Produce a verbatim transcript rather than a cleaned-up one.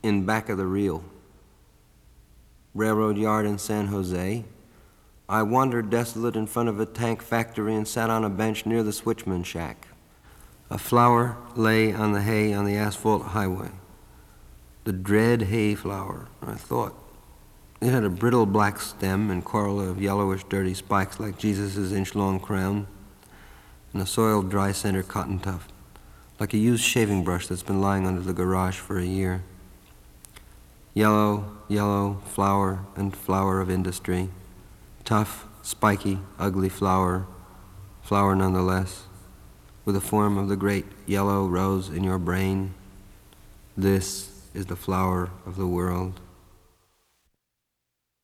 in back of the reel. Railroad yard in San Jose. I wandered desolate in front of a tank factory and sat on a bench near the switchman shack. A flower lay on the hay on the asphalt highway. The dread hay flower, I thought. It had a brittle black stem and corolla of yellowish dirty spikes like Jesus' inch-long crown, and a soiled dry center cotton tuft, like a used shaving brush that's been lying under the garage for a year. Yellow, yellow, flower and flower of industry. Tough, spiky, ugly flower, flower nonetheless, with the form of the great yellow rose in your brain. This is the flower of the world.